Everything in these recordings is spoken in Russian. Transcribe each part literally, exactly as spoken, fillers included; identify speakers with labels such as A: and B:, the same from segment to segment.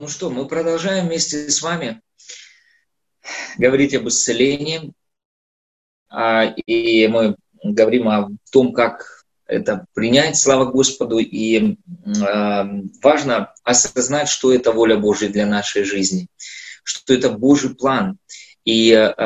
A: Ну что, мы продолжаем вместе с вами говорить об исцелении. И мы говорим о том, как это принять, слава Господу. И важно осознать, что это воля Божья для нашей жизни, что это Божий план. И,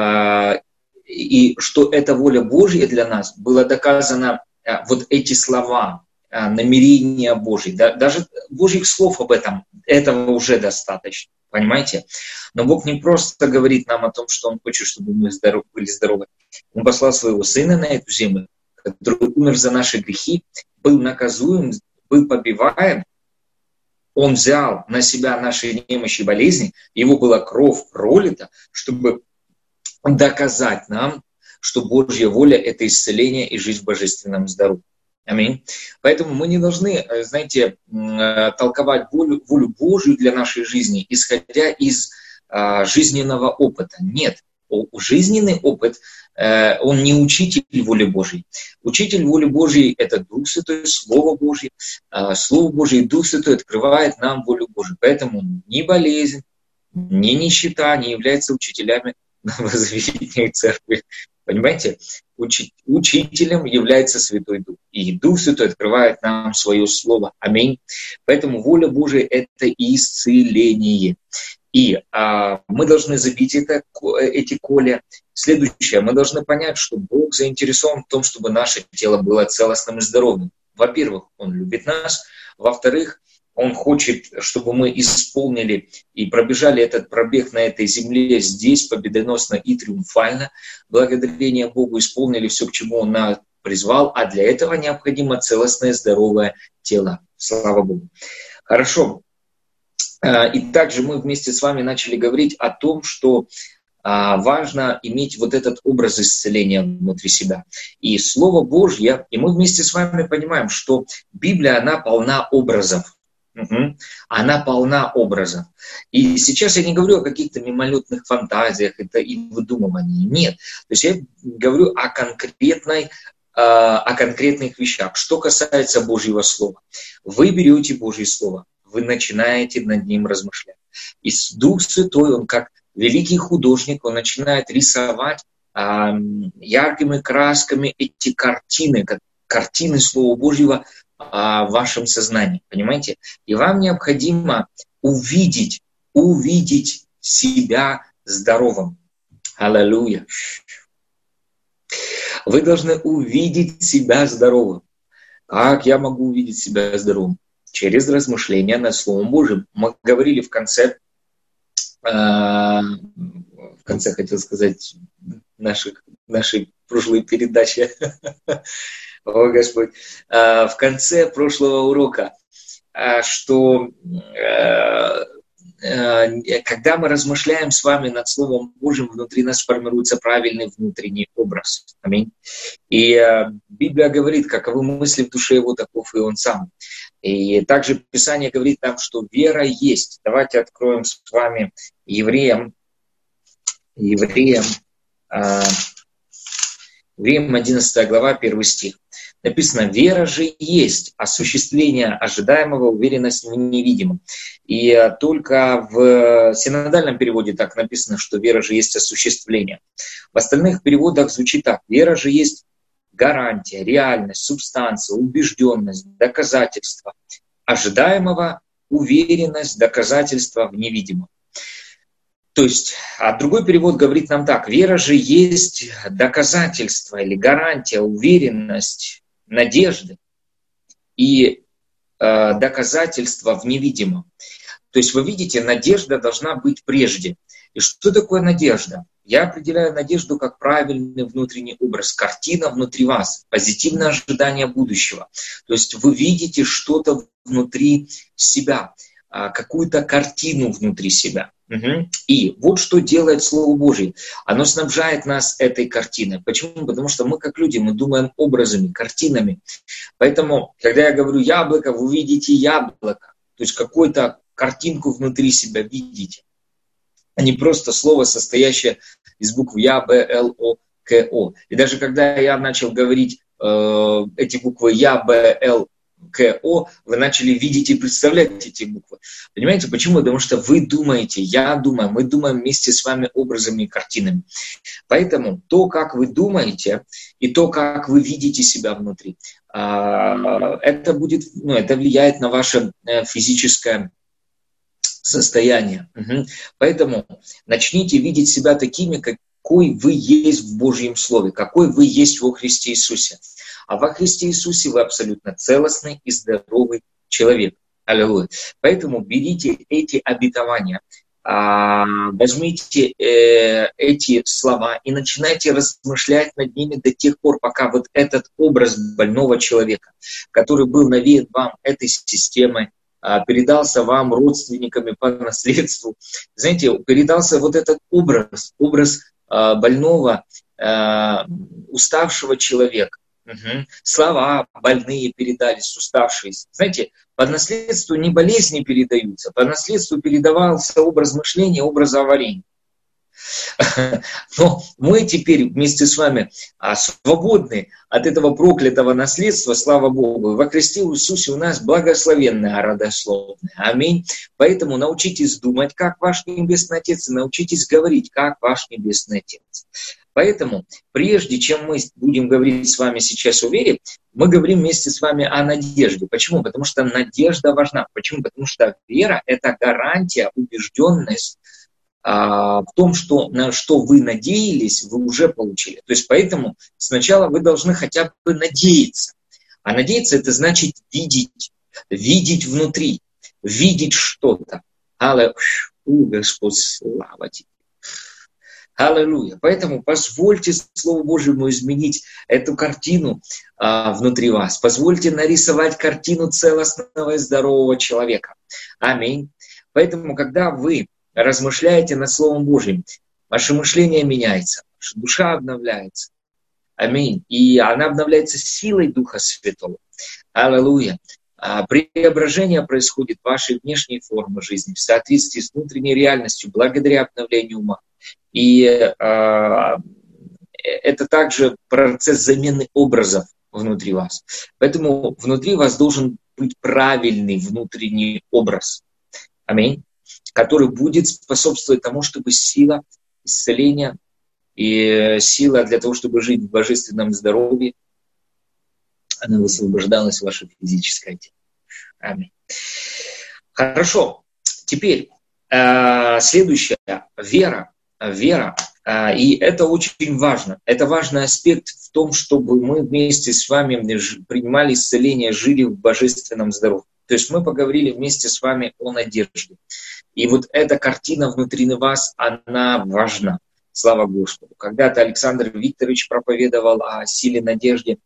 A: и что это воля Божья для нас, было доказано вот эти слова, намерения Божьи. Даже Божьих слов об этом, этого уже достаточно. Понимаете? Но Бог не просто говорит нам о том, что Он хочет, чтобы мы здоров, были здоровы. Он послал Своего Сына на эту землю, который умер за наши грехи, был наказуем, был побиваем. Он взял на себя наши немощи и болезни, Его была кровь пролита, чтобы доказать нам, что Божья воля — это исцеление и жизнь в божественном здоровье. Аминь. Поэтому мы не должны, знаете, толковать волю, волю Божию для нашей жизни, исходя из а, жизненного опыта. Нет, жизненный опыт, э, он не учитель воли Божьей. Учитель воли Божьей — это Дух Святой, Слово Божье. А, Слово Божье и Дух Святой открывает нам волю Божию. Поэтому ни болезнь, ни нищета не являются учителями на возведении церкви. Понимаете? Учи- учителем является Святой Дух. И Дух Святой открывает нам свое Слово. Аминь. Поэтому воля Божия — это исцеление. И а, мы должны забить это, эти коля. Следующее. Мы должны понять, что Бог заинтересован в том, чтобы наше тело было целостным и здоровым. Во-первых, Он любит нас. Во-вторых, Он хочет, чтобы мы исполнили и пробежали этот пробег на этой земле здесь победоносно и триумфально. Благодарение Богу исполнили все, к чему Он нас призвал, а для этого необходимо целостное здоровое тело. Слава Богу. Хорошо. И также мы вместе с вами начали говорить о том, что важно иметь вот этот образ исцеления внутри себя. И Слово Божье, и мы вместе с вами понимаем, что Библия, она полна образов. Угу. Она полна образов. И сейчас я не говорю о каких-то мимолетных фантазиях это и выдумывании. Нет. То есть я говорю о конкретной, о конкретных вещах. Что касается Божьего Слова. Вы берете Божье Слово, вы начинаете над ним размышлять. И Дух Святой, Он как великий художник, Он начинает рисовать а, яркими красками эти картины, картины Слова Божьего в вашем сознании, понимаете? И вам необходимо увидеть, увидеть себя здоровым. Аллилуйя. Вы должны увидеть себя здоровым. Как я могу увидеть себя здоровым? Через размышления над Словом Божьим. Мы говорили в конце, э, в конце хотел сказать, наших, нашей прошлой передачи, о, Господь, в конце прошлого урока, что когда мы размышляем с вами над Словом Божьим, внутри нас формируется правильный внутренний образ. Аминь. И Библия говорит, каковы мысли в душе его, таков и он сам. И также Писание говорит нам, что вера есть. Давайте откроем с вами Евреям, Евреям, Евреям одиннадцатая глава, первый стих. Написано, вера же есть осуществление ожидаемого, уверенность в невидимом. И только в синодальном переводе так написано, что вера же есть осуществление. В остальных переводах звучит так. Вера же есть гарантия, реальность, субстанция, убежденность, доказательство ожидаемого, уверенность, доказательство в невидимом. То есть, а другой перевод говорит нам так. Вера же есть доказательство или гарантия, уверенность, надежды и э, доказательства в невидимом. То есть, вы видите, надежда должна быть прежде. И что такое надежда? Я определяю надежду как правильный внутренний образ, картина внутри вас, позитивное ожидание будущего. То есть, вы видите что-то внутри себя, э, какую-то картину внутри себя. Угу. И вот что делает Слово Божье. Оно снабжает нас этой картиной. Почему? Потому что мы, как люди, мы думаем образами, картинами. Поэтому, когда я говорю яблоко, вы видите яблоко. То есть какую-то картинку внутри себя видите. А не просто слово, состоящее из букв Я, Б, Л, О, К, О. И даже когда я начал говорить э, эти буквы Я, Б, Л, К, О, вы начали видеть и представлять эти буквы. Понимаете, почему? Потому что вы думаете, я думаю, мы думаем вместе с вами образами и картинами. Поэтому то, как вы думаете, и то, как вы видите себя внутри, это будет, ну, это влияет на ваше физическое состояние. Угу. Поэтому начните видеть себя такими, какой вы есть в Божьем Слове, какой вы есть во Христе Иисусе. А во Христе Иисусе вы абсолютно целостный и здоровый человек. Аллилуйя. Поэтому берите эти обетования, возьмите эти слова и начинайте размышлять над ними до тех пор, пока вот этот образ больного человека, который был навеян вам этой системой, передался вам родственниками по наследству, знаете, передался вот этот образ, образ больного, уставшего человека. Угу. Слова больные передались, уставшиеся. Знаете, по наследству не болезни передаются, по наследству передавался образ мышления, образ аварийный. Но мы теперь вместе с вами свободны от этого проклятого наследства, слава Богу. Во Христе Иисусе у нас благословенное родословное. Аминь. Поэтому научитесь думать, как ваш Небесный Отец, и научитесь говорить, как ваш Небесный Отец. Поэтому, прежде чем мы будем говорить с вами сейчас о вере, мы говорим вместе с вами о надежде. Почему? Потому что надежда важна. Почему? Потому что вера – это гарантия, убежденность а, в том, что на что вы надеялись, вы уже получили. То есть поэтому сначала вы должны хотя бы надеяться. А надеяться – это значит видеть, видеть внутри, видеть что-то. Аллилуйя, Господь, слава тебе. Аллилуйя. Поэтому позвольте Слову Божьему изменить эту картину а, внутри вас. Позвольте нарисовать картину целостного и здорового человека. Аминь. Поэтому, когда вы размышляете над Словом Божьим, ваше мышление меняется, ваша душа обновляется. Аминь. И она обновляется силой Духа Святого. Аллилуйя. А, преображение происходит в вашей внешней форме жизни в соответствии с внутренней реальностью благодаря обновлению ума. И э, это также процесс замены образов внутри вас. Поэтому внутри вас должен быть правильный внутренний образ. Аминь. Который будет способствовать тому, чтобы сила исцеления и сила для того, чтобы жить в божественном здоровье, она высвобождалась в ваше физическое тело. Аминь. Хорошо. Теперь э, следующая вера. Вера, и это очень важно. Это важный аспект в том, чтобы мы вместе с вами принимали исцеление, жили в божественном здоровье. То есть мы поговорили вместе с вами о надежде. И вот эта картина внутри вас, она важна. Слава Господу. Когда-то Александр Викторович проповедовал о силе надежды.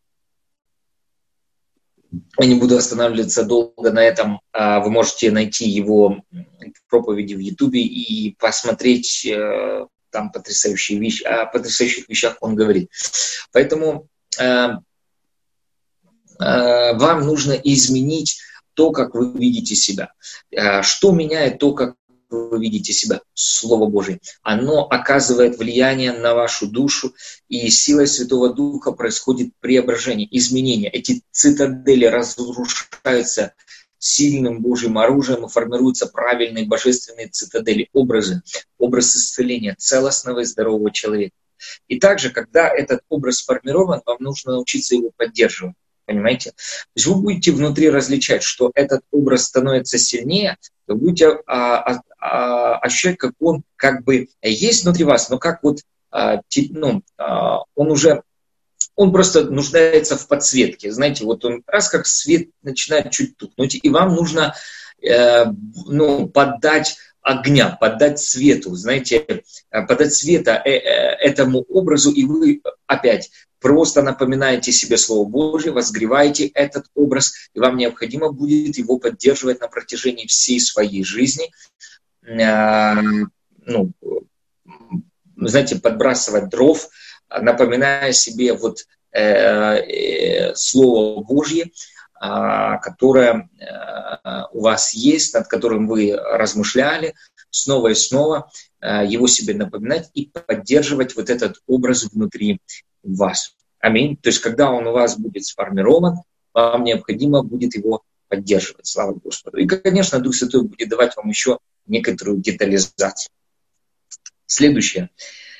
A: Я не буду останавливаться долго на этом. Вы можете найти его проповеди в Ютубе и посмотреть там потрясающие вещи, о потрясающих вещах он говорит. Поэтому э, э, вам нужно изменить то, как вы видите себя. Э, что меняет то, как вы видите себя? Слово Божие. Оно оказывает влияние на вашу душу, и силой Святого Духа происходит преображение, изменение. Эти цитадели разрушаются сильным Божьим оружием, и формируются правильные божественные цитадели, образы, образ исцеления целостного и здорового человека. И также, когда этот образ сформирован, вам нужно научиться его поддерживать. Понимаете? То есть вы будете внутри различать, что этот образ становится сильнее, вы будете а, а, ощущать, как он как бы есть внутри вас, но как вот а, ну, а, он уже он просто нуждается в подсветке. Знаете, вот он раз как свет начинает чуть тухнуть, и вам нужно э, ну, поддать огня, поддать свету, знаете, поддать света э, э, этому образу, и вы опять просто напоминаете себе Слово Божие, возгреваете этот образ, и вам необходимо будет его поддерживать на протяжении всей своей жизни. Э, ну, знаете, подбрасывать дров, напоминая себе вот э, э, Слово Божье, э, которое э, у вас есть, над которым вы размышляли, снова и снова э, его себе напоминать и поддерживать вот этот образ внутри вас. Аминь. То есть, когда он у вас будет сформирован, вам необходимо будет его поддерживать. Слава Господу. И, конечно, Дух Святой будет давать вам еще некоторую детализацию. Следующее.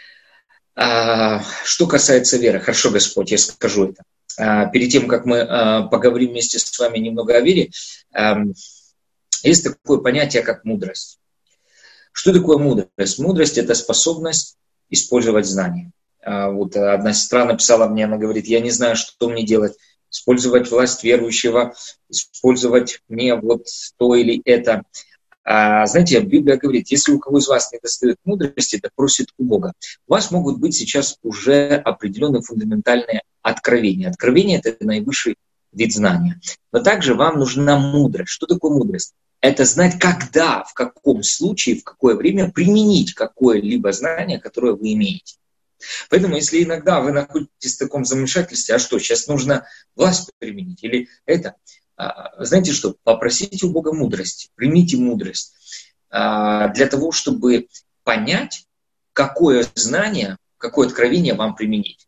A: Что касается веры. Хорошо, Господь, я скажу это. Перед тем, как мы поговорим вместе с вами немного о вере, есть такое понятие, как мудрость. Что такое мудрость? Мудрость – это способность использовать знания. Вот одна сестра написала мне, она говорит, я не знаю, что мне делать. Использовать власть верующего, использовать мне вот то или это. А, знаете, Библия говорит, если у кого из вас не достает мудрости, то просит у Бога. У вас могут быть сейчас уже определенные фундаментальные откровения. Откровение – это наивысший вид знания. Но также вам нужна мудрость. Что такое мудрость? Это знать, когда, в каком случае, в какое время применить какое-либо знание, которое вы имеете. Поэтому, если иногда вы находитесь в таком замешательстве, а что, сейчас нужно власть применить или это, знаете что, попросите у Бога мудрости, примите мудрость для того, чтобы понять, какое знание, какое откровение вам применить.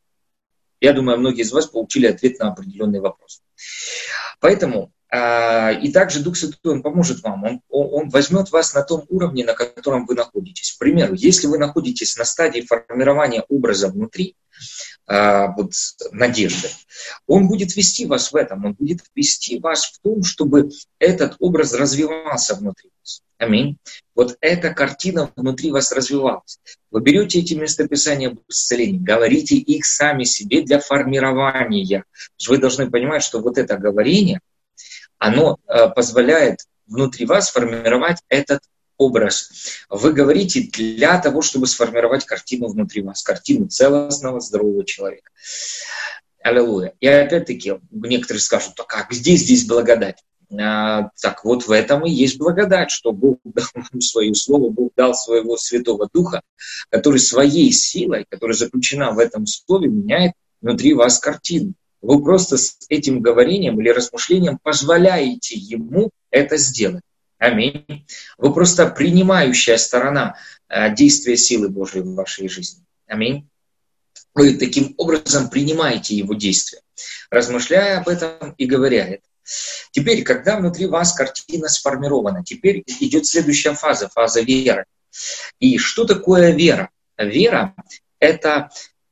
A: Я думаю, многие из вас получили ответ на определенный вопрос. Поэтому, и также Дух Святой, Он поможет вам, он, он возьмет вас на том уровне, на котором вы находитесь. К примеру, если вы находитесь на стадии формирования образа внутри, вот, надежды, Он будет вести вас в этом, Он будет вести вас в том, чтобы этот образ развивался внутри вас. Аминь. Вот эта картина внутри вас развивалась. Вы берете эти местописания об исцелении, говорите их сами себе для формирования. Вы должны понимать, что вот это говорение, оно позволяет внутри вас формировать этот образ. Вы говорите для того, чтобы сформировать картину внутри вас, картину целостного, здорового человека. Аллилуйя. И опять-таки, некоторые скажут, так а где здесь благодать? А, так вот в этом и есть благодать, что Бог дал нам свое слово, Бог дал своего Святого Духа, который своей силой, которая заключена в этом слове, меняет внутри вас картину. Вы просто с этим говорением или размышлением позволяете Ему это сделать. Аминь. Вы просто принимающая сторона действия силы Божьей в вашей жизни. Аминь. Вы таким образом принимаете Его действия, размышляя об этом и говоря это. Теперь, когда внутри вас картина сформирована, теперь идет следующая фаза, фаза веры. И что такое вера? Вера – это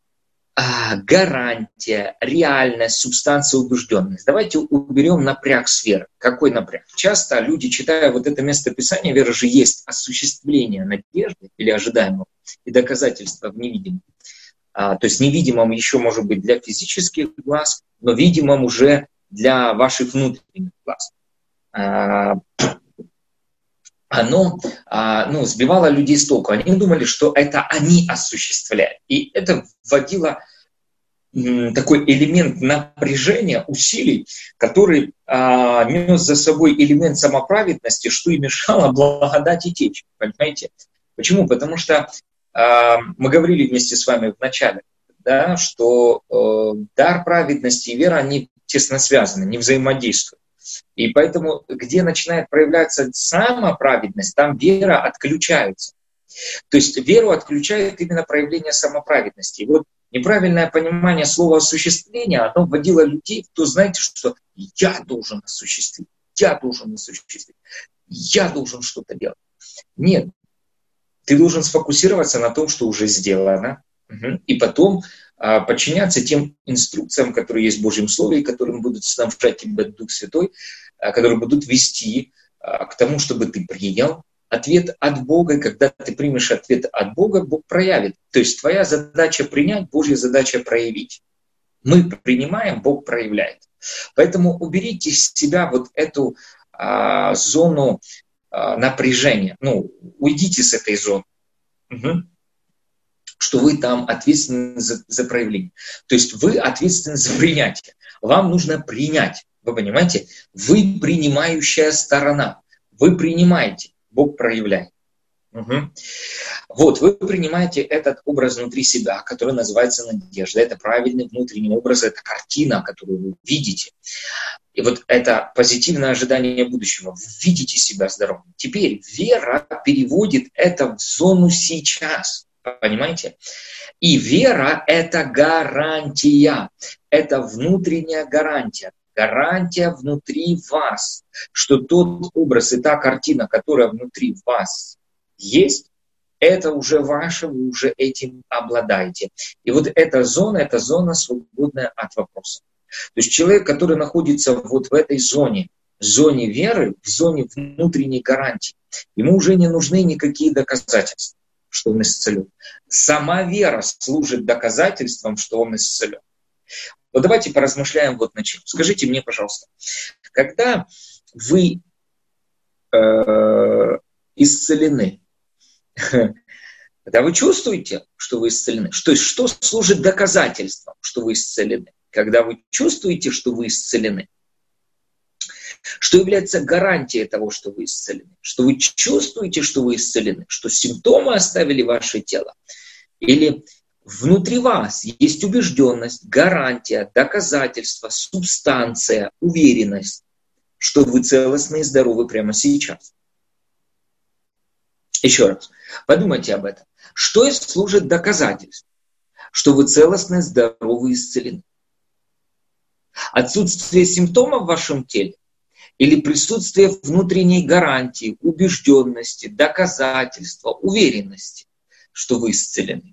A: гарантия, реальность, субстанция, убежденность. Давайте уберем напряг с веры. Какой напряг? Часто люди, читая вот это местописание, вера же есть осуществление надежды или ожидаемого и доказательства в невидимом. А, то есть невидимом еще может быть для физических глаз, но видимом уже для ваших внутренних глаз. А, оно а, ну, сбивало людей с толку. Они думали, что это они осуществляют. И это вводило м, такой элемент напряжения, усилий, который а, нес за собой элемент самоправедности, что и мешало благодати течь. Понимаете? Почему? Потому что а, мы говорили вместе с вами в начале, да, что э, дар праведности и вера, они тесно связаны, не взаимодействуют. И поэтому, где начинает проявляться самоправедность, там вера отключается. То есть веру отключает именно проявление самоправедности. И вот неправильное понимание слова «осуществление», оно вводило людей в то, знаете, что «я должен осуществить», «я должен осуществить», «я должен что-то делать». Нет. Ты должен сфокусироваться на том, что уже сделано, и потом а, подчиняться тем инструкциям, которые есть в Божьем Слове, и которым будут снабжать тебя Дух Святой, а, которые будут вести а, к тому, чтобы ты принял ответ от Бога. И когда ты примешь ответ от Бога, Бог проявит. То есть твоя задача принять, Божья задача проявить. Мы принимаем, Бог проявляет. Поэтому уберите из себя вот эту а, зону а, напряжения. Ну, уйдите с этой зоны. Угу. Что вы там ответственны за, за проявление. То есть вы ответственны за принятие. Вам нужно принять. Вы понимаете? Вы принимающая сторона. Вы принимаете. Бог проявляет. Угу. Вот, вы принимаете этот образ внутри себя, который называется надежда. Это правильный внутренний образ, это картина, которую вы видите. И вот это позитивное ожидание будущего. Вы видите себя здоровым. Теперь вера переводит это в зону сейчас. Понимаете? И вера – это гарантия. Это внутренняя гарантия. гарантия внутри вас, что тот образ и та картина, которая внутри вас есть, это уже ваше, вы уже этим обладаете. И вот эта зона, это зона, свободная от вопросов. То есть человек, который находится вот в этой зоне, в зоне веры, в зоне внутренней гарантии, ему уже не нужны никакие доказательства, что он исцелен. Сама вера служит доказательством, что он исцелен. Вот давайте поразмышляем вот над чем. Скажите мне, пожалуйста, когда вы э, исцелены, когда вы чувствуете, что вы исцелены, то есть что служит доказательством, что вы исцелены? Когда вы чувствуете, что вы исцелены, что является гарантией того, что вы исцелены, что вы чувствуете, что вы исцелены, что симптомы оставили ваше тело, или внутри вас есть убежденность, гарантия, доказательство, субстанция, уверенность, что вы целостны и здоровы прямо сейчас. Еще раз, подумайте об этом. Что служит доказательством, что вы целостны, здоровы и исцелены? Отсутствие симптомов в вашем теле или присутствие внутренней гарантии, убежденности, доказательства, уверенности, что вы исцелены?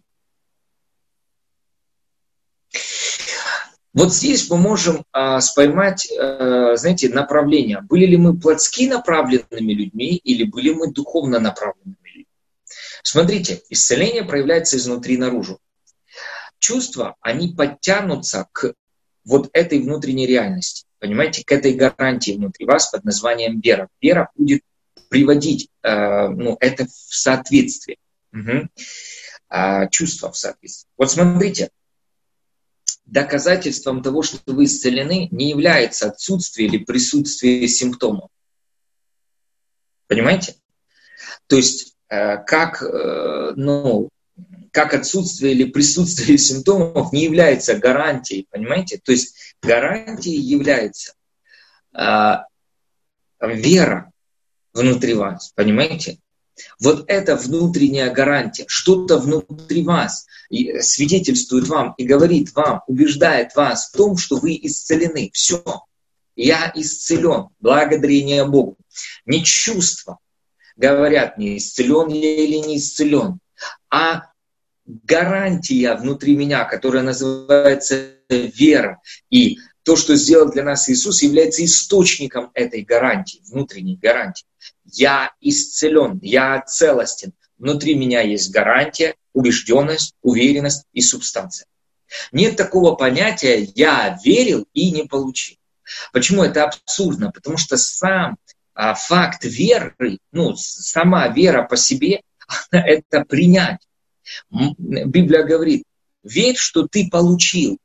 A: Вот здесь мы можем а, споймать, а, знаете, направление. Были ли мы плотски направленными людьми или были мы духовно направленными людьми? Смотрите, исцеление проявляется изнутри наружу. Чувства, они подтянутся к вот этой внутренней реальности, понимаете, к этой гарантии внутри вас под названием вера. Вера будет приводить э, ну, это в соответствие, угу. э, чувства в соответствие. Вот смотрите, доказательством того, что вы исцелены, не является отсутствие или присутствие симптомов. Понимаете? То есть, э, как, э, ну, как отсутствие или присутствие симптомов не является гарантией, понимаете? То есть гарантией является э, вера внутри вас, понимаете? Вот это внутренняя гарантия, что-то внутри вас свидетельствует вам и говорит вам, убеждает вас в том, что вы исцелены. Все, я исцелен, благодарение Богу. Не чувства говорят мне, исцелен я или не исцелен, а гарантия внутри меня, которая называется вера. И то, что сделал для нас Иисус, является источником этой гарантии, внутренней гарантии. Я исцелен, я целостен. Внутри меня есть гарантия, убежденность, уверенность и субстанция. Нет такого понятия «я верил и не получил». Почему это абсурдно? Потому что сам а, факт веры, ну, сама вера по себе, это принять. Библия говорит, верь, что ты получил.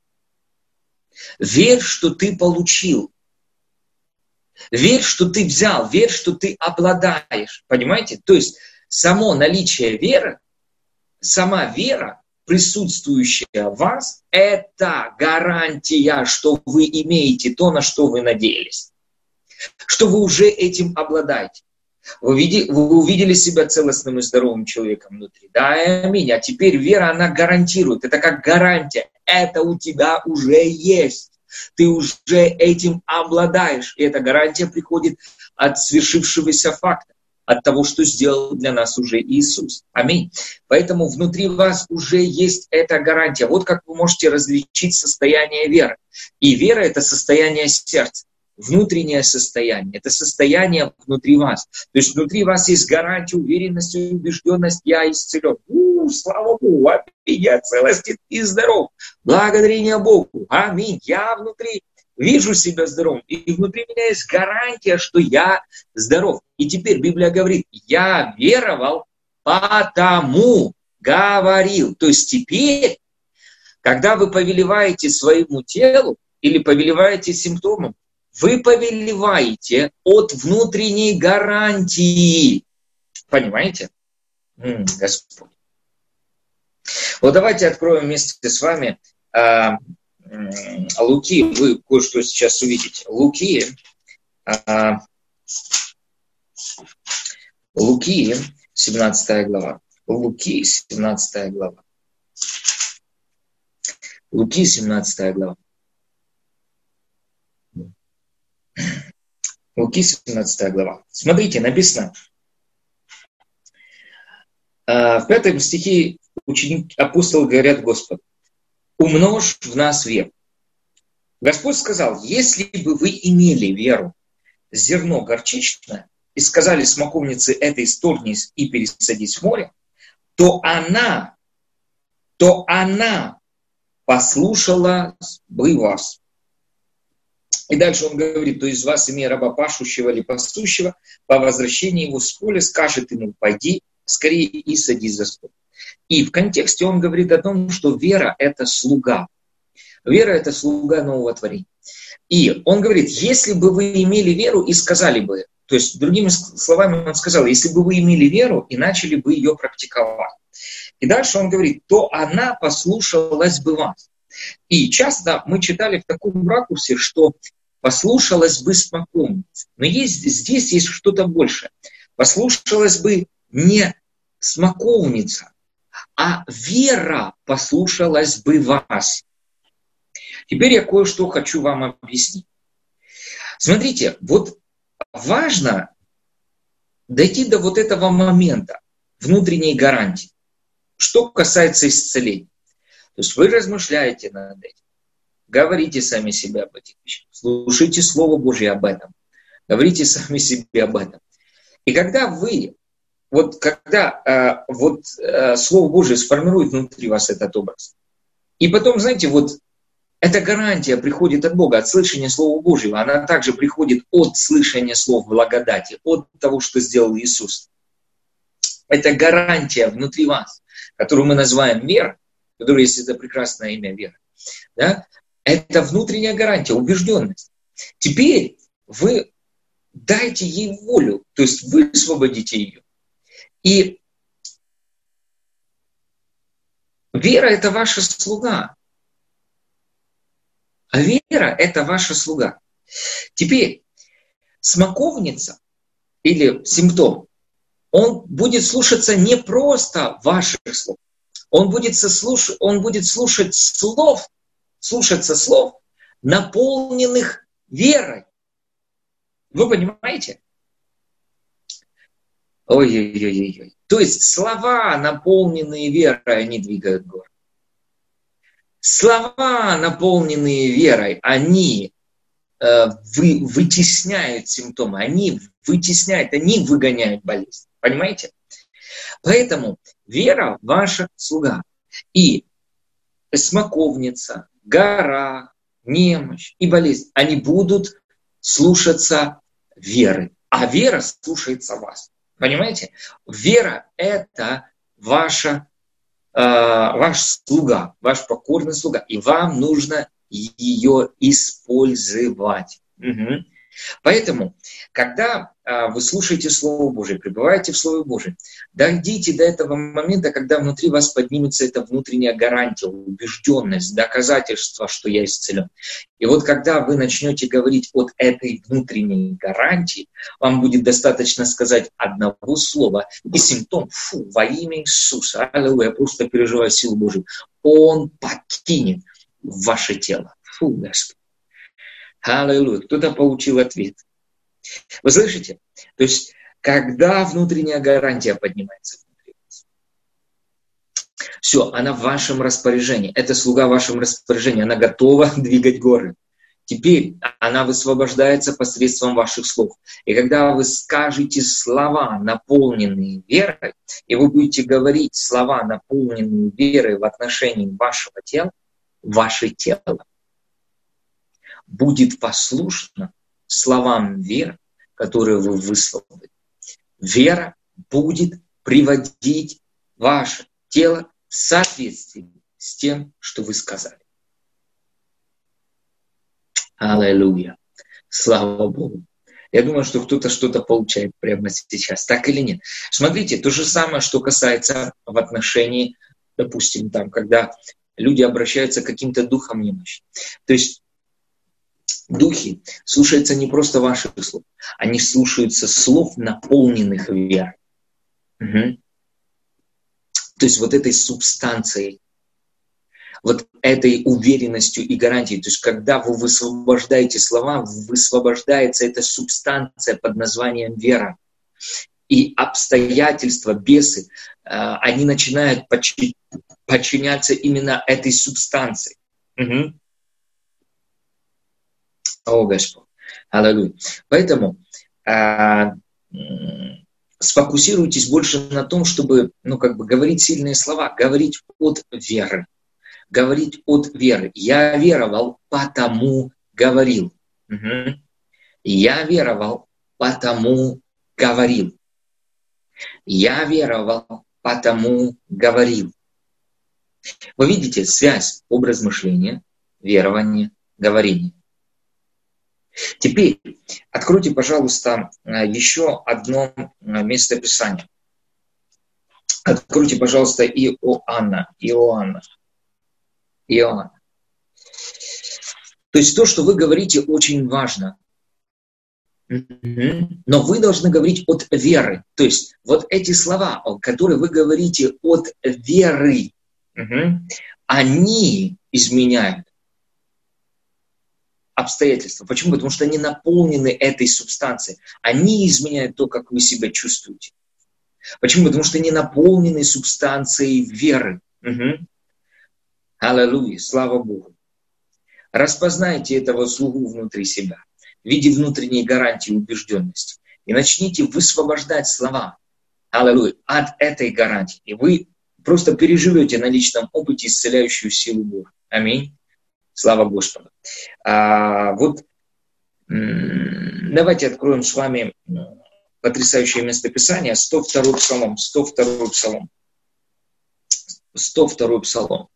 A: Верь, что ты получил. Верь, что ты взял. Верь, что ты обладаешь. Понимаете? То есть само наличие веры, сама вера, присутствующая в вас, это гарантия, что вы имеете то, на что вы надеялись. Что вы уже этим обладаете. Вы, види, вы увидели себя целостным и здоровым человеком внутри. Да, аминь. А теперь вера, она гарантирует. Это как гарантия. Это у тебя уже есть. Ты уже этим обладаешь. И эта гарантия приходит от свершившегося факта. От того, что сделал для нас уже Иисус. Аминь. Поэтому внутри вас уже есть эта гарантия. Вот как вы можете различить состояние веры. И вера – это состояние сердца. Внутреннее состояние, это состояние внутри вас. То есть внутри вас есть гарантия, уверенность и убежденность, я исцелен. У, слава Богу, аминь, я целостен и здоров. Благодарение Богу, аминь, я внутри вижу себя здоровым. И внутри меня есть гарантия, что я здоров. И теперь Библия говорит, я веровал, потому говорил. То есть теперь, когда вы повелеваете своему телу или повелеваете симптомам, вы повелеваете от внутренней гарантии. Понимаете? М-м, Господь. Вот давайте откроем вместе с вами э, э, Луки. Вы кое-что сейчас увидите. Луки. Э, Луки, семнадцатая глава. Луки, семнадцатая глава. Луки, семнадцатая глава. Луки, семнадцатая глава. Смотрите, написано. В пятом стихе ученики, апостолы говорят Господу: умножь в нас веру. Господь сказал: если бы вы имели веру, зерно горчичное, и сказали смоковнице этой: сторгнись и пересадись в море, то она, то она послушала бы вас. И дальше он говорит: то из вас, имея раба пашущего или пасущего, по возвращении его с поля скажет ему: пойди скорее и садись за стол. И в контексте он говорит о том, что вера – это слуга. Вера – это слуга нового творения. И он говорит: если бы вы имели веру и сказали бы, то есть, другими словами, он сказал: если бы вы имели веру и начали бы ее практиковать. И дальше он говорит: то она послушалась бы вас. И часто мы читали в таком ракурсе, что послушалась бы смоковница. Но есть, здесь есть что-то большее. Послушалась бы не смоковница, а вера послушалась бы вас. Теперь я кое-что хочу вам объяснить. Смотрите, вот важно дойти до вот этого момента внутренней гарантии, что касается исцеления. То есть вы размышляете над этим, говорите сами себе об этих вещах, слушайте Слово Божье об этом, говорите сами себе об этом. И когда вы, вот когда э, вот, э, Слово Божье сформирует внутри вас этот образ, и потом, знаете, вот эта гарантия приходит от Бога, от слышания Слова Божьего, она также приходит от слышания слов благодати, от того, что сделал Иисус. Это гарантия внутри вас, которую мы называем вера, которая есть это прекрасное имя вера. Да? Это внутренняя гарантия, убежденность. Теперь вы дайте ей волю, то есть вы освободите ее. И вера – это ваша слуга. А вера – это ваша слуга. Теперь смоковница или симптом, он будет слушаться не просто ваших слов. Он будет, сослуш... он будет слушать слов, слушаться слов, наполненных верой. Вы понимаете? Ой-ой-ой-ой. То есть слова, наполненные верой, они двигают горы. Слова, наполненные верой, они э, вы, вытесняют симптомы, они вытесняют, они выгоняют болезнь. Понимаете? Поэтому вера – ваша слуга. И смоковница, гора, немощь и болезнь, они будут слушаться веры. А вера слушается вас. Понимаете? Вера – это ваша ваш слуга, ваш покорный слуга, и вам нужно ее использовать. Угу. Поэтому, когда а, вы слушаете Слово Божие, пребываете в Слове Божьем, дойдите до этого момента, когда внутри вас поднимется эта внутренняя гарантия, убежденность, доказательство, что я исцелен. И вот когда вы начнете говорить от этой внутренней гарантии, вам будет достаточно сказать одного слова, и симптом, фу, во имя Иисуса, аллилуйя, я просто переживаю силу Божию, он покинет ваше тело. Фу, Господи. Аллилуйя. Кто-то получил ответ. Вы слышите? То есть, когда внутренняя гарантия поднимается внутри вас, все, она в вашем распоряжении. Это слуга в вашем распоряжении. Она готова двигать горы. Теперь она высвобождается посредством ваших слов. И когда вы скажете слова, наполненные верой, и вы будете говорить слова, наполненные верой в отношении вашего тела, ваше тело будет послушно словам веры, которые вы высвободите. Вера будет приводить ваше тело в соответствии с тем, что вы сказали. Аллилуйя. Слава Богу. Я думаю, что кто-то что-то получает прямо сейчас. Так или нет? Смотрите, то же самое, что касается в отношении, допустим, там, когда люди обращаются к каким-то духам немощи. То есть духи слушаются не просто ваших слов, они слушаются слов, наполненных верой. Угу. То есть вот этой субстанцией. вот этой уверенностью и гарантией. То есть когда вы высвобождаете слова, высвобождается эта субстанция под названием вера. И обстоятельства, бесы, они начинают подчиняться именно этой субстанции. Угу. О, Господь. Аллилуйя. Поэтому а, сфокусируйтесь больше на том, чтобы, ну, как бы говорить сильные слова, говорить от веры. Говорить от веры. Я веровал, потому говорил. Угу. Я веровал, потому говорил. Я веровал, потому говорил. Вы видите связь, образ мышления, верование, говорение. Теперь откройте, пожалуйста, еще одно место Писания. Откройте, пожалуйста, Иоанна. Иоанна. Иоанна. То есть то, что вы говорите, очень важно. Но вы должны говорить от веры. То есть вот эти слова, которые вы говорите от веры, они изменяют обстоятельства. Почему? Потому что они наполнены этой субстанцией. Они изменяют то, как вы себя чувствуете. Почему? Потому что они наполнены субстанцией веры. Угу. Аллилуйя, слава Богу. Распознайте этого слугу внутри себя в виде внутренней гарантии убежденности. И начните высвобождать слова, аллилуйя, от этой гарантии. И вы просто переживете на личном опыте исцеляющую силу Бога. Аминь. Слава Господу. А, вот давайте откроем с вами потрясающее местописание, сто второй псалом, сто второй псалом. сто второй псалом.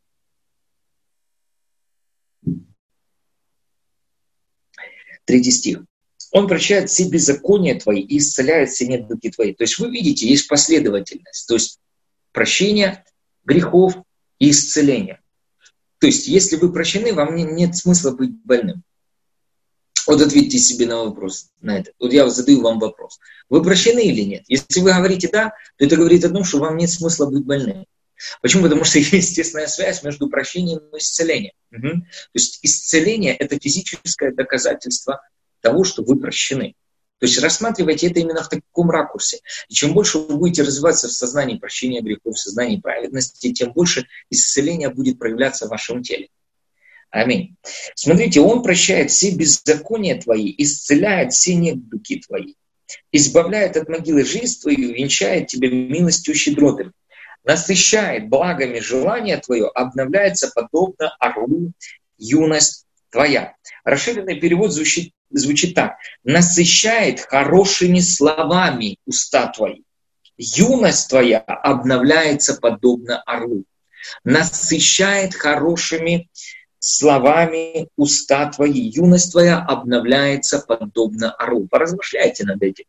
A: Третий стих. Он прощает все беззакония твои и исцеляет все недуги твои. То есть вы видите, есть последовательность. То есть прощение грехов и исцеление. То есть если вы прощены, вам нет смысла быть больным. Вот ответьте себе на вопрос, на это. Вот я задаю вам вопрос. Вы прощены или нет? Если вы говорите «да», то это говорит о том, что вам нет смысла быть больным. Почему? Потому что есть естественная связь между прощением и исцелением. Угу. То есть исцеление – это физическое доказательство того, что вы прощены. То есть рассматривайте это именно в таком ракурсе. И чем больше вы будете развиваться в сознании прощения грехов, в сознании праведности, тем больше исцеление будет проявляться в вашем теле. Аминь. Смотрите, Он прощает все беззакония твои, исцеляет все недуги твои, избавляет от могилы жизнь твою, венчает тебе милостью щедротами, насыщает благами желание твое, обновляется подобно орлу юность твоя. Расширенный перевод звучит, звучит так. Насыщает хорошими словами уста твои. Юность твоя обновляется подобно орлу. Насыщает хорошими словами уста твои. Юность твоя обновляется подобно орлу. Поразмышляйте над этим.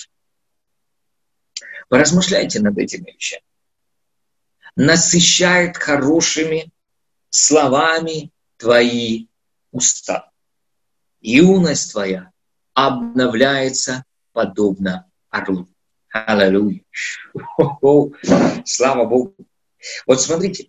A: Поразмышляйте над этими вещами. Насыщает хорошими словами твои уста. Юность твоя обновляется подобно орлу. Аллилуйя. Слава Богу. Вот смотрите.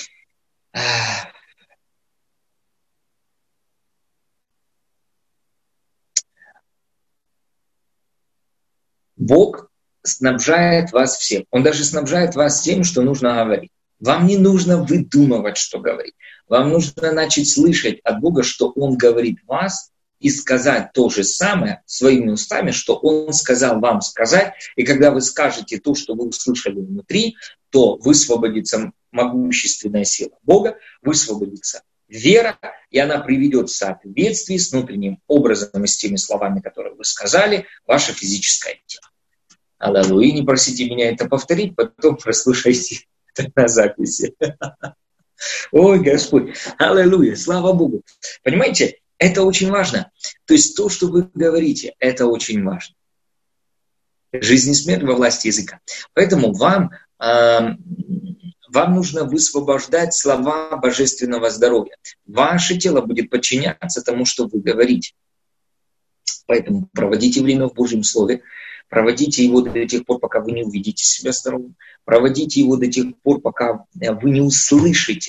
A: Бог снабжает вас всем. Он даже снабжает вас тем, что нужно говорить. Вам не нужно выдумывать, что говорить. Вам нужно начать слышать от Бога, что Он говорит вас, и сказать то же самое своими устами, что Он сказал вам сказать. И когда вы скажете то, что вы услышали внутри, то высвободится могущественная сила Бога, высвободится вера, и она приведет в соответствии с внутренним образом и с теми словами, которые вы сказали, ваше физическое тело. Аллилуйя. И не просите меня это повторить, потом прослушайте это на записи. Ой, Господь. Аллилуйя. Слава Богу. Понимаете, это очень важно. То есть то, что вы говорите, это очень важно. Жизнь и смерть во власти языка. Поэтому вам, э, вам нужно высвобождать слова божественного здоровья. Ваше тело будет подчиняться тому, что вы говорите. Поэтому проводите время в Божьем Слове. Проводите его до тех пор, пока вы не увидите себя здоровым. Проводите его до тех пор, пока вы не услышите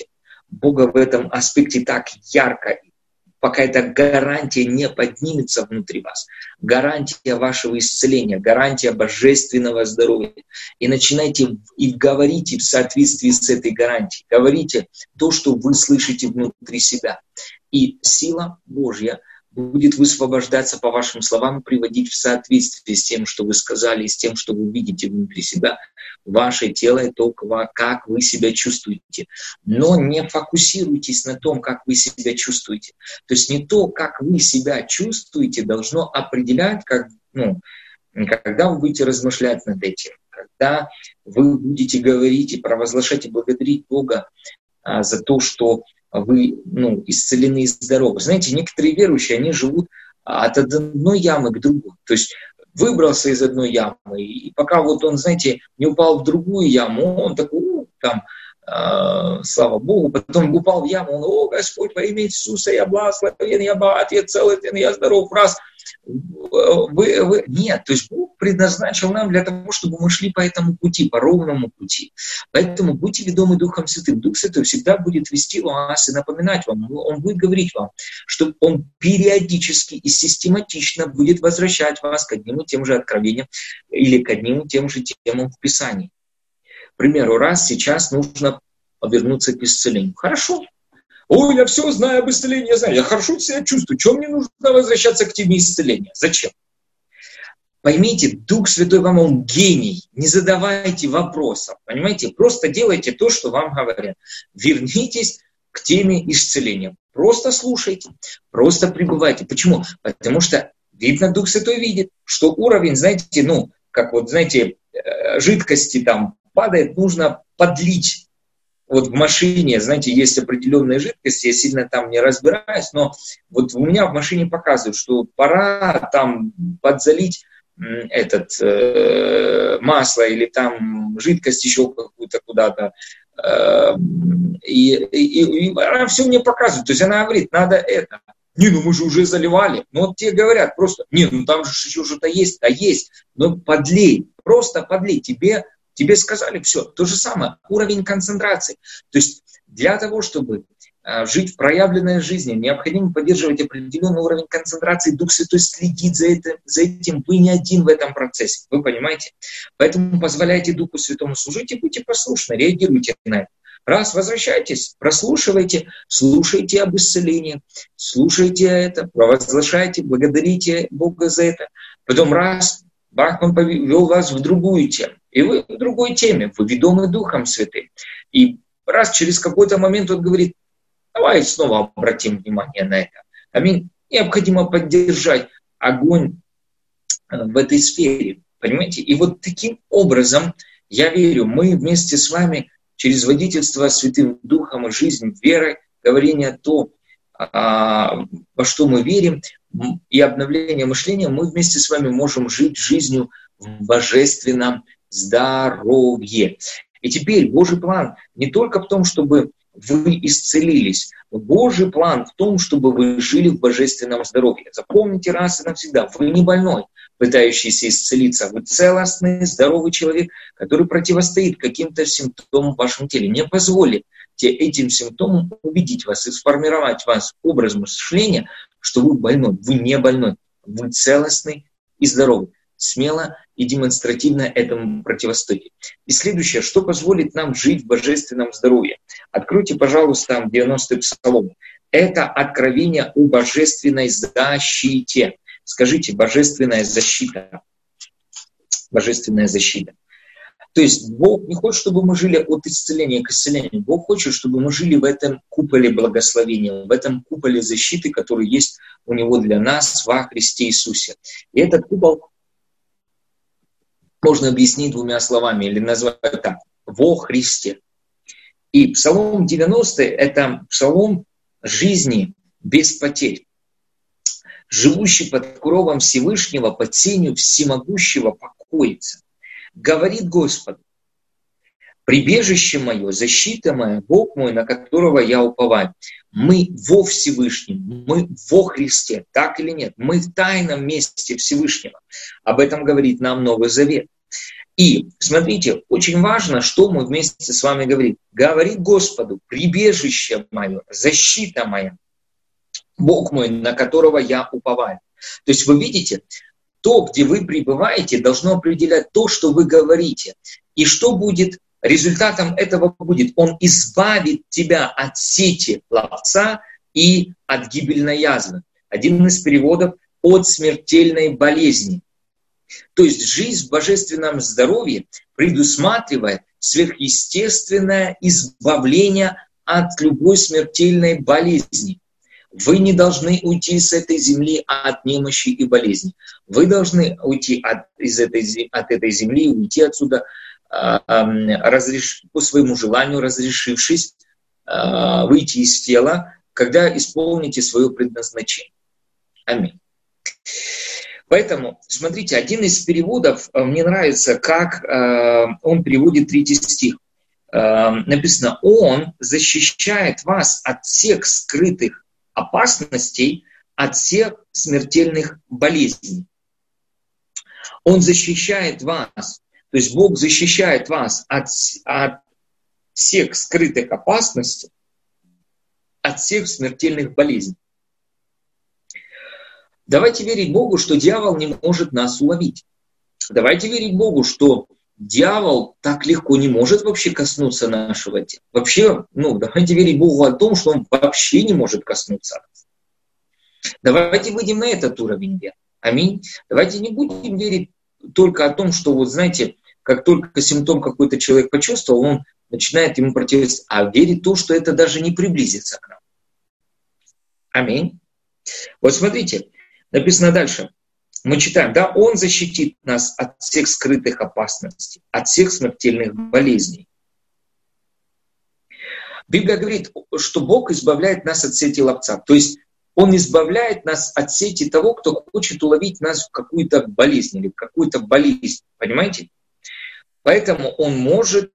A: Бога в этом аспекте так ярко, пока эта гарантия не поднимется внутри вас. Гарантия вашего исцеления, гарантия божественного здоровья. И начинайте и говорите в соответствии с этой гарантией. Говорите то, что вы слышите внутри себя. И сила Божья будет высвобождаться по вашим словам и приводить в соответствие с тем, что вы сказали, и с тем, что вы видите внутри себя, ваше тело и то, как вы себя чувствуете. Но не фокусируйтесь на том, как вы себя чувствуете. То есть не то, как вы себя чувствуете, должно определять, как, ну, когда вы будете размышлять над этим, когда вы будете говорить и провозглашать и благодарить Бога а, за то, что вы ну, исцелены и здоровы. Знаете, некоторые верующие, они живут от одной ямы к другой. То есть выбрался из одной ямы, и пока вот он, знаете, не упал в другую яму, он такой, ну, там, э, слава Богу, потом упал в яму, он, о, Господь, во имя Иисуса, я благословен, я богат, я целостен, я здоров, раз. Вы, вы... Нет, то есть Бог предназначил нам для того, чтобы мы шли по этому пути, по ровному пути. Поэтому будьте ведомы Духом Святым. Дух Святой всегда будет вести вас и напоминать вам. Он будет говорить вам, что Он периодически и систематично будет возвращать вас к одним и тем же откровениям или к одним и тем же темам в Писании. К примеру, раз сейчас нужно вернуться к исцелению. Хорошо. Ой, я все знаю об исцелении, я знаю, я хорошо себя чувствую. Чего мне нужно возвращаться к теме исцеления? Зачем? Поймите, Дух Святой вам, Он гений. Не задавайте вопросов, понимаете? Просто делайте то, что вам говорят. Вернитесь к теме исцеления. Просто слушайте, просто пребывайте. Почему? Потому что, видно, Дух Святой видит, что уровень, знаете, ну, как вот, знаете, жидкости там падает, нужно подлить. Вот в машине, знаете, есть определенная жидкость, я сильно там не разбираюсь, но вот у меня в машине показывают, что пора там подзалить этот э, масло или там жидкость еще какую-то куда-то. Э, и, и, и она все мне показывает. То есть она говорит, надо это. Не, ну мы же уже заливали. Ну вот тебе говорят просто, не, ну там же еще что-то есть, а есть. Но подлей, просто подлей. Тебе Тебе сказали все. То же самое, уровень концентрации. То есть для того, чтобы э, жить в проявленной жизни, необходимо поддерживать определенный уровень концентрации. Дух Святой следит за, это, за этим. Вы не один в этом процессе. Вы понимаете? Поэтому позволяйте Духу Святому служить и будьте послушны, реагируйте на это. Раз, возвращайтесь, прослушивайте, слушайте об исцелении, слушайте это, провозглашайте, благодарите Бога за это. Потом раз, бах, Он повел вас в другую тему. И вы в другой теме, вы ведомы Духом Святым. И раз через какой-то момент Он говорит, давай снова обратим внимание на это. Аминь. Необходимо поддержать огонь в этой сфере. Понимаете? И вот таким образом, я верю, мы вместе с вами через водительство Святым Духом и жизнь верой, говорение то, во что мы верим, и обновление мышления, мы вместе с вами можем жить жизнью в божественном здоровье. И теперь Божий план не только в том, чтобы вы исцелились. Божий план в том, чтобы вы жили в божественном здоровье. Запомните раз и навсегда, вы не больной, пытающийся исцелиться. Вы целостный, здоровый человек, который противостоит каким-то симптомам в вашем теле. Не позволите этим симптомам убедить вас и сформировать в вас образ мышления, что вы больной. Вы не больной. Вы целостный и здоровый. Смело и демонстративно этому противостоите. И следующее, что позволит нам жить в божественном здоровье. Откройте, пожалуйста, девяностый псалом. Это откровение о божественной защите. Скажите, божественная защита. Божественная защита. То есть Бог не хочет, чтобы мы жили от исцеления к исцелению. Бог хочет, чтобы мы жили в этом куполе благословения, в этом куполе защиты, который есть у Него для нас во Христе Иисусе. И этот купол можно объяснить двумя словами или назвать так. Во Христе. И Псалом девяностый – это псалом жизни без потерь. Живущий под кровом Всевышнего, под сенью всемогущего покоится. Говорит Господь: прибежище мое, защита моя, Бог мой, на которого я уповаю. Мы во Всевышнем, мы во Христе, так или нет? Мы в тайном месте Всевышнего. Об этом говорит нам Новый Завет. И смотрите, очень важно, что мы вместе с вами говорим. Говорит Господу: прибежище мое, защита моя, Бог мой, на которого я уповаю. То есть вы видите, то, где вы пребываете, должно определять то, что вы говорите. И что будет результатом этого будет? Он избавит тебя от сети ловца и от гибельной язвы. Один из переводов: от смертельной болезни. То есть жизнь в божественном здоровье предусматривает сверхъестественное избавление от любой смертельной болезни. Вы не должны уйти с этой земли от немощи и болезни. Вы должны уйти от, из этой, от этой земли, уйти отсюда э, э, разреш, по своему желанию, разрешившись э, выйти из тела, когда исполните свое предназначение. Аминь. Поэтому, смотрите, один из переводов, мне нравится, как э, он переводит третий стих. Э, написано: «Он защищает вас от всех скрытых опасностей, от всех смертельных болезней». Он защищает вас, то есть Бог защищает вас от, от всех скрытых опасностей, от всех смертельных болезней. Давайте верить Богу, что дьявол не может нас уловить. Давайте верить Богу, что дьявол так легко не может вообще коснуться нашего тела. Вообще, ну, давайте верить Богу о том, что он вообще не может коснуться нас. Давайте выйдем на этот уровень веры. Аминь. Давайте не будем верить только о том, что, вот знаете, как только симптом какой-то человек почувствовал, он начинает ему противостоять, а верить в то, что это даже не приблизится к нам. Аминь. Вот смотрите. Написано дальше. Мы читаем, да, Он защитит нас от всех скрытых опасностей, от всех смертельных болезней. Библия говорит, что Бог избавляет нас от сети ловца. То есть Он избавляет нас от сети того, кто хочет уловить нас в какую-то болезнь или в какую-то болезнь. Понимаете? Поэтому Он может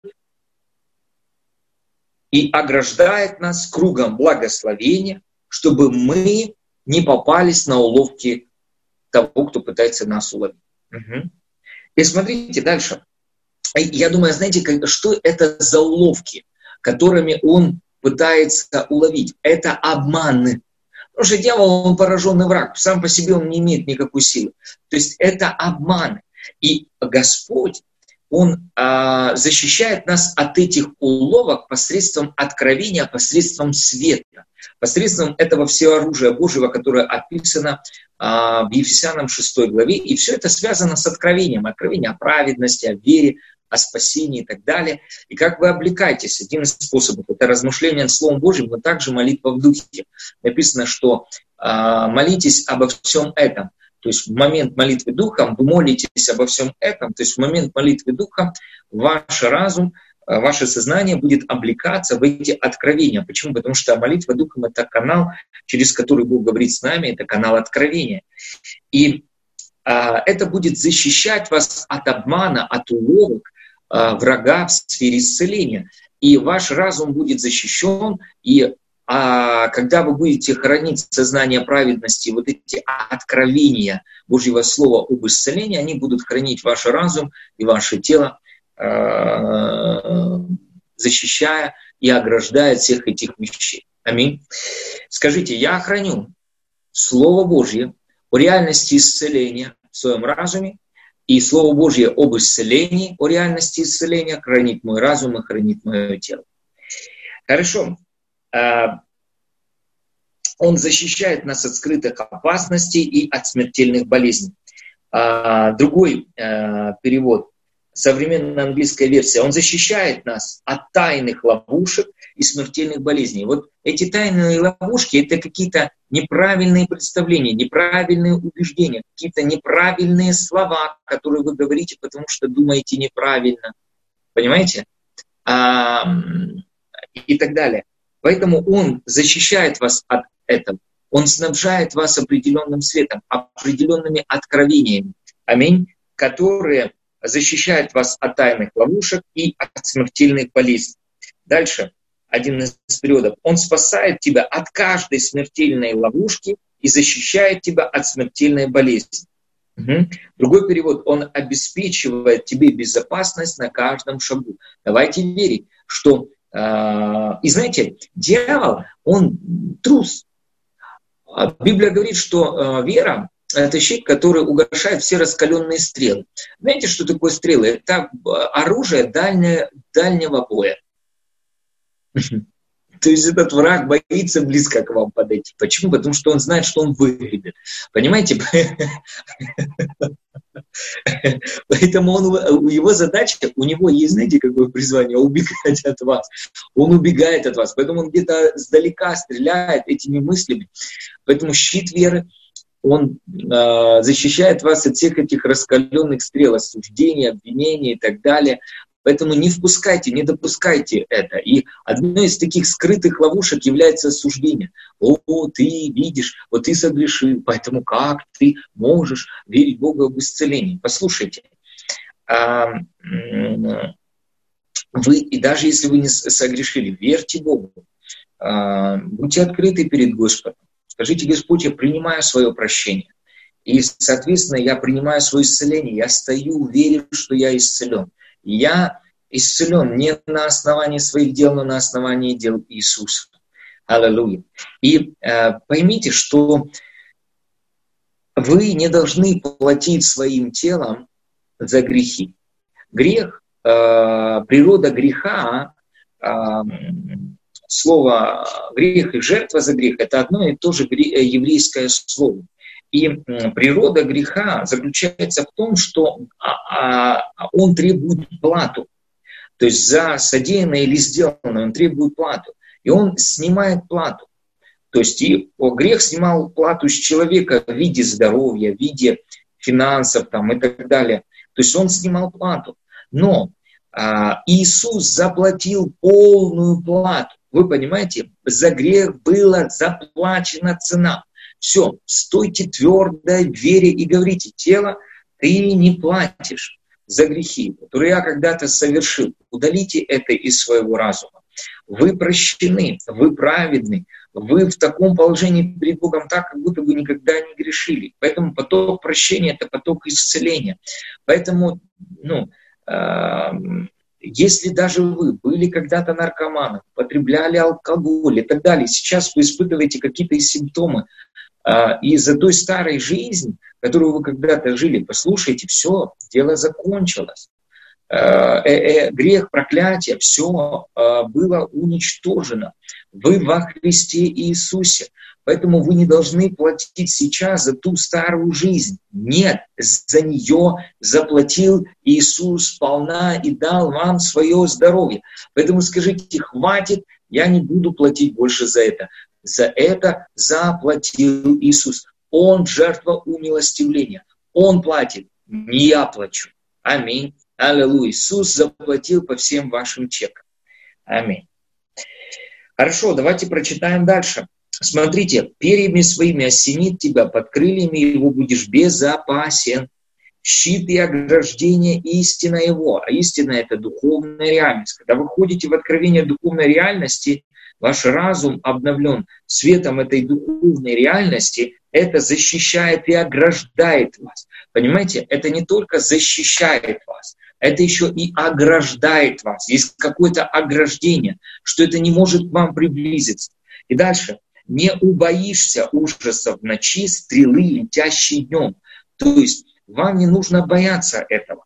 A: и ограждает нас кругом благословения, чтобы мы не попались на уловки того, кто пытается нас уловить. Угу. И смотрите дальше. Я думаю, знаете, что это за уловки, которыми он пытается уловить? Это обманы. Потому что дьявол, он пораженный враг. Сам по себе он не имеет никакой силы. То есть это обманы. И Господь, Он а, защищает нас от этих уловок посредством откровения, посредством света, посредством этого всеоружия Божьего, которое описано а, в Ефесянам шестой главе. И все это связано с откровением. Откровение о праведности, о вере, о спасении и так далее. И как вы облекаетесь? Один из способов — это размышление над Словом Божьим, но также молитва в духе. Написано, что а, молитесь обо всем этом. То есть в момент молитвы Духом вы молитесь обо всем этом. То есть в момент молитвы Духом ваш разум, ваше сознание будет облекаться в эти откровения. Почему? Потому что молитва Духом — это канал, через который Бог говорит с нами, это канал откровения. И а, это будет защищать вас от обмана, от уловок а, врага в сфере исцеления. И ваш разум будет защищен, и А когда вы будете хранить сознание праведности, вот эти откровения Божьего Слова об исцелении, они будут хранить ваш разум и ваше тело, защищая и ограждая от всех этих вещей. Аминь. Скажите, я храню Слово Божье о реальности исцеления в своем разуме, и Слово Божье об исцелении, о реальности исцеления хранит мой разум и хранит мое тело. Хорошо. Он защищает нас от скрытых опасностей и от смертельных болезней. Другой перевод, современная английская версия, он защищает нас от тайных ловушек и смертельных болезней. Вот эти тайные ловушки — это какие-то неправильные представления, неправильные убеждения, какие-то неправильные слова, которые вы говорите, потому что думаете неправильно. Понимаете? И так далее. Поэтому Он защищает вас от этого. Он снабжает вас определенным светом, определенными откровениями. Аминь. Которые защищают вас от тайных ловушек и от смертельных болезней. Дальше один из периодов. Он спасает тебя от каждой смертельной ловушки и защищает тебя от смертельной болезни. Угу. Другой перевод: он обеспечивает тебе безопасность на каждом шагу. Давайте верить, что... Э, и знаете, дьявол, он трус. Библия говорит, что э, вера — это щит, который угошает все раскаленные стрелы. Знаете, что такое стрелы? Это оружие дальнее, дальнего боя. То есть этот враг боится близко к вам подойти. Почему? Потому что он знает, что он выгребет. Понимаете? Поэтому он, его задача, у него есть, знаете, какое призвание? Убегать от вас. Он убегает от вас. Поэтому он где-то сдалека стреляет этими мыслями. Поэтому щит веры, он э, защищает вас от всех этих раскаленных стрел, осуждений, обвинений и так далее. Поэтому не впускайте, не допускайте это. И одной из таких скрытых ловушек является осуждение. О, ты видишь, вот ты согрешил, поэтому как ты можешь верить Богу об исцелении? Послушайте, вы, и даже если вы не согрешили, верьте Богу, будьте открыты перед Господом. Скажите: Господь, я принимаю свое прощение. И, соответственно, я принимаю свое исцеление. Я стою, верю, что я исцелен. Я исцелен не на основании своих дел, но на основании дел Иисуса. Аллилуйя. И э, поймите, что вы не должны платить своим телом за грехи. Грех, э, природа греха, э, слово грех и жертва за грех — это одно и то же еврейское слово. И природа греха заключается в том, что он требует плату. То есть за содеянное или сделанное он требует плату. И он снимает плату. То есть и грех снимал плату с человека в виде здоровья, в виде финансов там, и так далее. То есть он снимал плату. Но а, Иисус заплатил полную плату. Вы понимаете, за грех была заплачена цена. Все, стойте твердо в вере и говорите: тело, ты не платишь за грехи, которые я когда-то совершил. Удалите это из своего разума. Вы прощены, вы праведны, вы в таком положении перед Богом так, как будто бы никогда не грешили. Поэтому поток прощения — это поток исцеления. Поэтому, ну, э, если даже вы были когда-то наркоманом, потребляли алкоголь и так далее, сейчас вы испытываете какие-то симптомы из-за той старой жизни, которую вы когда-то жили, послушайте, все, дело закончилось. Э, э, грех, проклятие, все э, было уничтожено. Вы во Христе Иисусе. Поэтому вы не должны платить сейчас за ту старую жизнь. Нет, за нее заплатил Иисус сполна и дал вам свое здоровье. Поэтому скажите: хватит, я не буду платить больше за это. За это заплатил Иисус. Он жертва умилостивления. Он платит, не я плачу. Аминь. Аллилуйя. Иисус заплатил по всем вашим чекам. Аминь. Хорошо, давайте прочитаем дальше. Смотрите: перьями своими осенит тебя, под крыльями его будешь безопасен. Щит и ограждение — истина его. А истина — это духовная реальность. Когда вы ходите в откровение духовной реальности, ваш разум обновлен светом этой духовной реальности, это защищает и ограждает вас. Понимаете, это не только защищает вас, это еще и ограждает вас. Есть какое-то ограждение, что это не может к вам приблизиться. И дальше. Не убоишься ужасов ночи, стрелы, летящей днем. То есть вам не нужно бояться этого.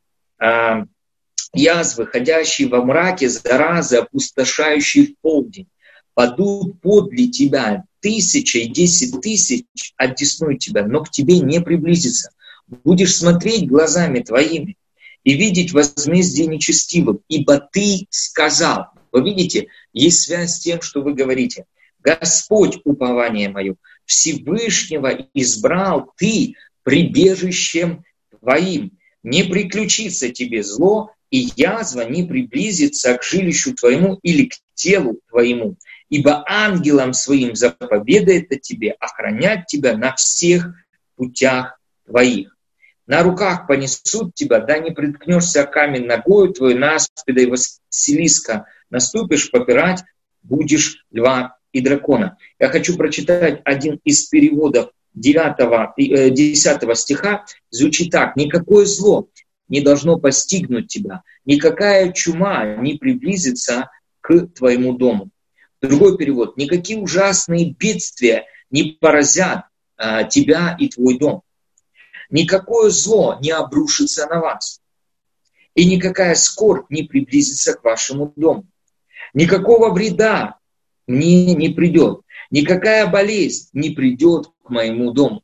A: Язвы, ходящие во мраке, заразы, опустошающие в полдень. Падут подле тебя тысяча и десять тысяч, оттеснуют тебя, но к тебе не приблизится. Будешь смотреть глазами твоими и видеть возмездие нечестивым, ибо ты сказал. Вы видите, есть связь с тем, что вы говорите. Господь, упование мое, Всевышнего избрал ты прибежищем твоим. Не приключится тебе зло, и язва не приблизится к жилищу твоему или к телу твоему. Ибо ангелам своим заповедает о тебе охранять тебя на всех путях твоих. На руках понесут тебя, да не приткнешься камень ногою твою, на аспида и Василиска наступишь, попирать будешь льва и дракона. Я хочу прочитать один из переводов девятого, десятого стиха звучит так. «Никакое зло не должно постигнуть тебя, никакая чума не приблизится к твоему дому». Другой перевод. «Никакие ужасные бедствия не поразят а, тебя и твой дом. Никакое зло не обрушится на вас, и никакая скорбь не приблизится к вашему дому. Никакого вреда мне не придет, никакая болезнь не придет к моему дому».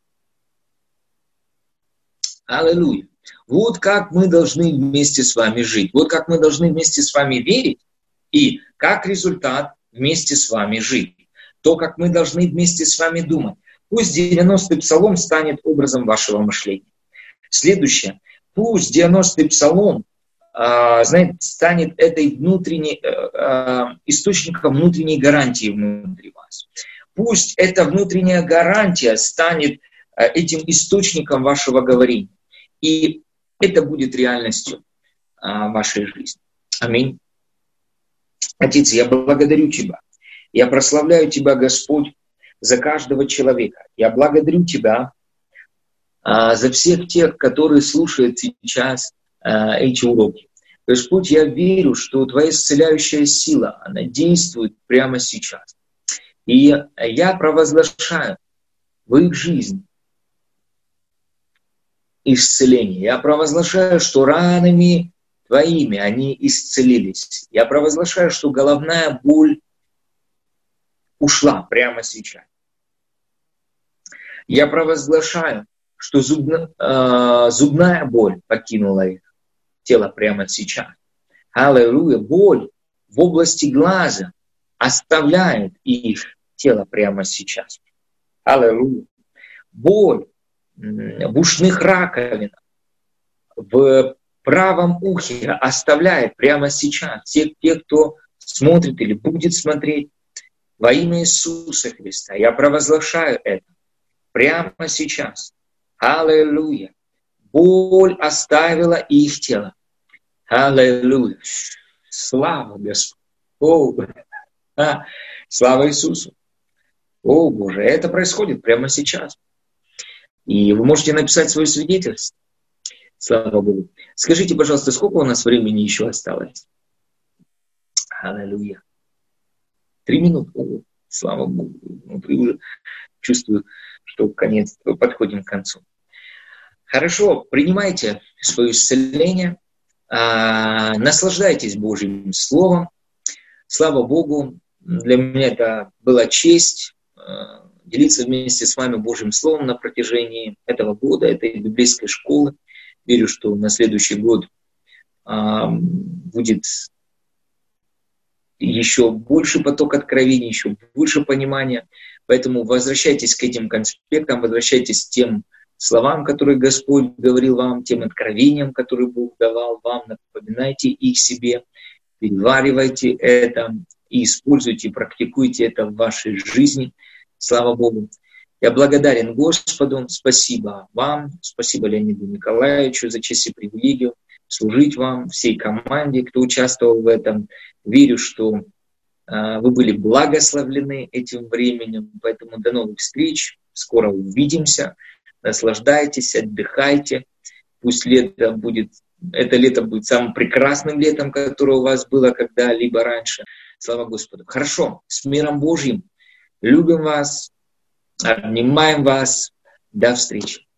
A: Аллилуйя. Вот как мы должны вместе с вами жить. Вот как мы должны вместе с вами верить. И как результат вместе с вами жить. То, как мы должны вместе с вами думать. Пусть девяностый псалом станет образом вашего мышления. Следующее. Пусть девяностый псалом э, знаете, станет этой внутренней, э, э, источником внутренней гарантии внутри вас. Пусть эта внутренняя гарантия станет э, этим источником вашего говорения. И это будет реальностью э, вашей жизни. Аминь. Отец, я благодарю Тебя. Я прославляю Тебя, Господь, за каждого человека. Я благодарю Тебя а, за всех тех, которые слушают сейчас а, эти уроки. Господь, я верю, что Твоя исцеляющая сила, она действует прямо сейчас. И я провозглашаю в их жизнь исцеление. Я провозглашаю, что ранами Твоими они исцелились. Я провозглашаю, что головная боль ушла прямо сейчас. Я провозглашаю, что зубна, э, зубная боль покинула их тело прямо сейчас. Аллилуйя. Боль в области глаза оставляет их тело прямо сейчас. Аллилуйя. Боль в ушных раковинах, в правом ухе оставляет прямо сейчас. Те, те, кто смотрит или будет смотреть, во имя Иисуса Христа я провозглашаю это прямо сейчас. Аллилуйя. Боль оставила их тело. Аллилуйя. Слава Господу. О, а, слава Иисусу. О, Боже, это происходит прямо сейчас. И вы можете написать свое свидетельство. Слава Богу. Скажите, пожалуйста, сколько у нас времени еще осталось? Аллилуйя. Три минуты. О, слава Богу. Внутри уже чувствую, что конец, подходим к концу. Хорошо, принимайте свое исцеление. А, наслаждайтесь Божьим Словом. Слава Богу. Для меня это была честь а, делиться вместе с вами Божьим Словом на протяжении этого года, этой библейской школы. Верю, что на следующий год а, будет еще больше поток откровений, еще больше понимания. Поэтому возвращайтесь к этим конспектам, возвращайтесь к тем словам, которые Господь говорил вам, тем откровениям, которые Бог давал вам. Напоминайте их себе, переваривайте это и используйте, практикуйте это в вашей жизни. Слава Богу. Я благодарен Господу. Спасибо вам, спасибо Леониду Николаевичу за честь и привилегию служить вам, всей команде, кто участвовал в этом. Верю, что э, вы были благословлены этим временем. Поэтому до новых встреч. Скоро увидимся. Наслаждайтесь, отдыхайте. Пусть лето будет, это лето будет самым прекрасным летом, которое у вас было когда-либо раньше. Слава Господу. Хорошо. С миром Божьим. Любим вас. Обнимаем вас. До встречи.